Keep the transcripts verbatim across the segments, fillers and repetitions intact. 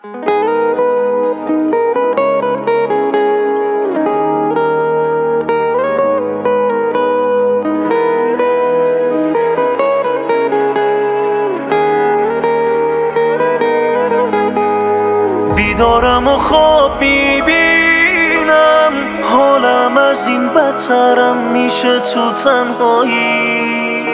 بیدارم و خواب میبینم حالم از این بدترم میشه تو تنهایی.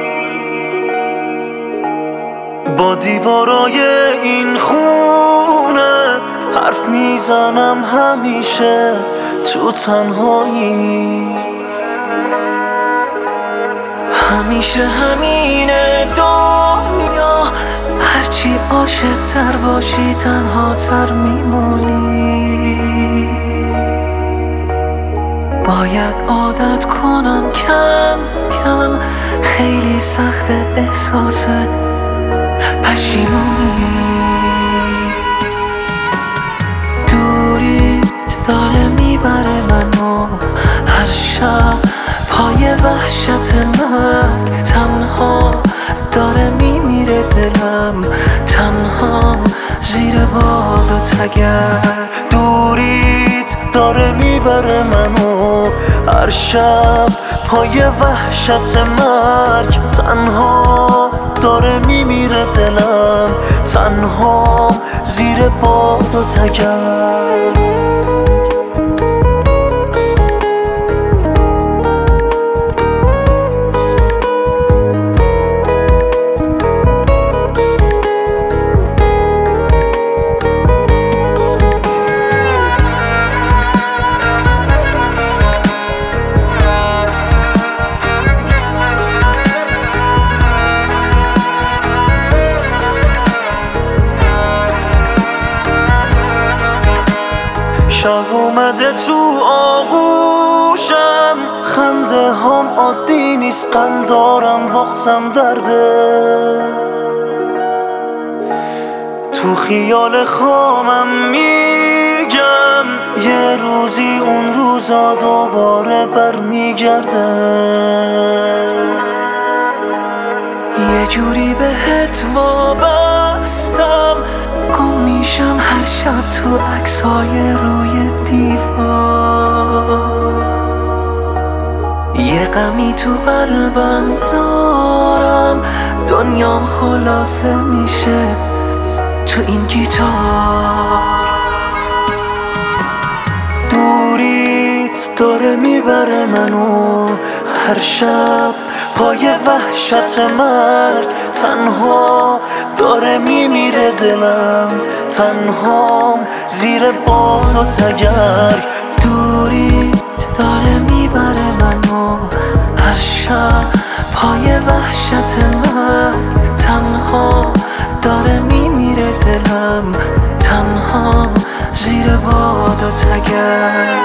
با دیوارای این خونه حرف میزنم همیشه تو تنهایی. همیشه همینه دنیا، هرچی عاشق تر باشی تنها تر میمونی. باید عادت کنم کم کم، خیلی سخت احساس پشیمونی. دوری داره میبره منو هر شب پای وحشت مرگ. تنها داره میمیره دلم، تنهام زیر باد و تگر. دوریت داره میبره منو هر شب پای وحشت مرگ. تنها داره میمیره دلم، تنهام زیر باد و تگر. شب اومده تو آغوشم، خنده هم عادی نیست، غم دارم بغضم درده. تو خیال خامم میگم یه روزی اون روزا دوباره برمیگرده. یه جوری بهت وابستم، گم میشم هر شب تو عکسای روی دیوار. یه غمی تو قلبم دارم، دنیام خلاصه میشه تو این گیتار. دوریت داره میبره منو هر شب پای وحشت مرگ. تنها داره میمیره دلم، تنهام زیر باد و تگر. دوریت داره میبره منو هر شب پای وحشت مرگ. تنها داره میمیره دلم، تنهام زیر باد و تگر.